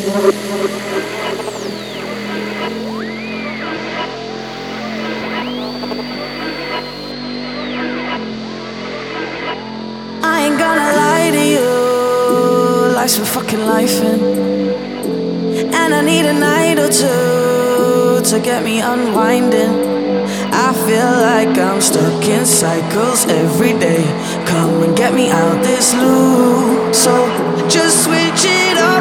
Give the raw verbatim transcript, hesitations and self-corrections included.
I ain't gonna lie to you, life's been fucking lifing, and I need a night or two to get me unwinding. I feel like I'm stuck in cycles every day. Come and get me out this loop. So just switch it up.